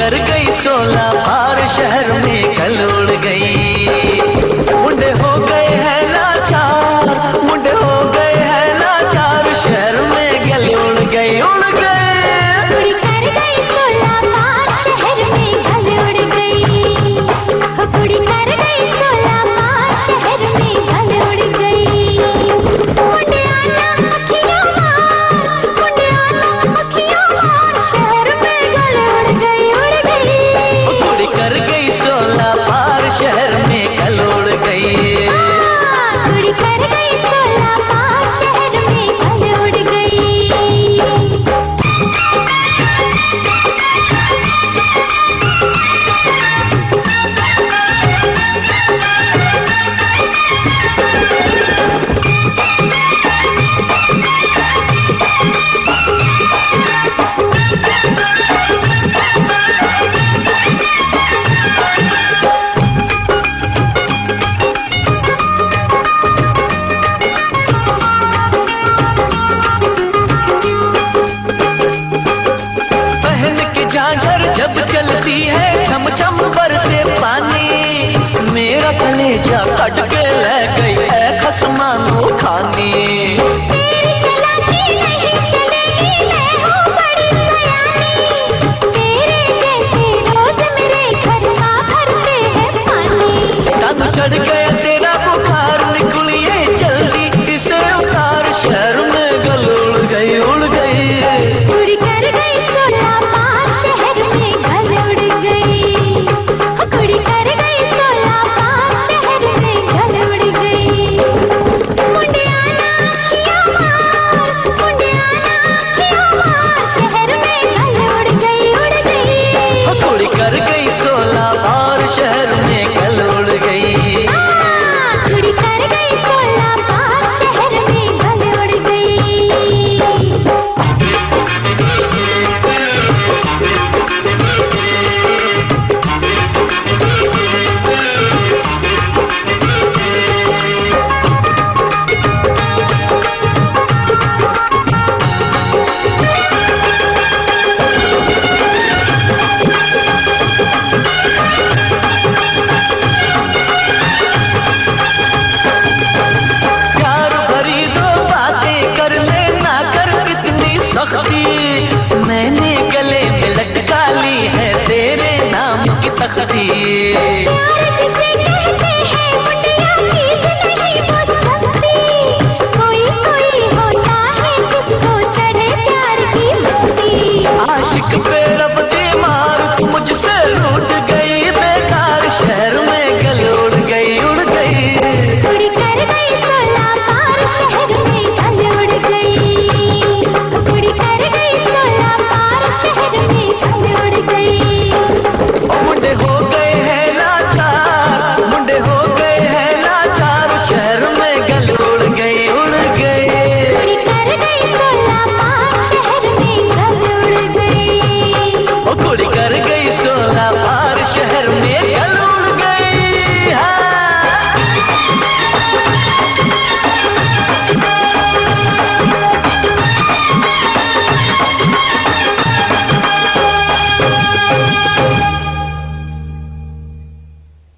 कर गई 16 पार, शहर में कल उड़ गई। मुंडे हो गए हैं लाचार, मुंडे हो गए हैं लाचार, शहर में गल उड़ गई, उड़ गई। कुड़ी कर गई 16 पार, शहर में गल उड़ गई। कुड़ी कर गई 16 पार, शहर में गल उड़ गई। मुंडे आना अखियां मार, मुंडे आना अखियां मार, शहर में गल उड़ गई, उड़ गई। कुड़ी कर गई 16 पार, शहर में कल उड़ गई। कुड़ी कर गई 16 पार, शहर में गल उड़ गई। झांझर जब चलती है छम छम बरसे पानी, मेरा कलेजा कट के ले गई है खसमानो खानी। तेरी चलाकी नहीं चलेगी, मैं हूँ बड़ी सयानी, तेरे जैसे रोज मेरे घर का भरते हैं पानी। सानू चढ़ गया तेरा बुखार, निकलिए जल्दी इसे उतार, शहर में गल उड़ गई, उड़ गई। कुड़ी कर गई 16 पार, शहर में गल उड़ गई। कुड़ी कर गई 16 पार, शहर में गल उड़ गई। मुंडे आना अखियां मार, मुंडे आना अखियां मार, शहर में गल उड़ गई, उड़ गई। कुड़ी कर गई 16 पार, शहर में कल उड़ गई। कुड़ी कर गई 16 पार, शहर में गल उड़ गई। प्यार भरी दो बातें कर ले, ना कर इतनी सख्ती, मैंने गले में लटका ली है तेरे नाम की तख्ती। प्यार जिसे कहते हैं मुंडिया चीज नहीं वो सस्ती, कोई कोई होता है जिसको चढ़े प्यार की मस्ती। आशिक पे रब दे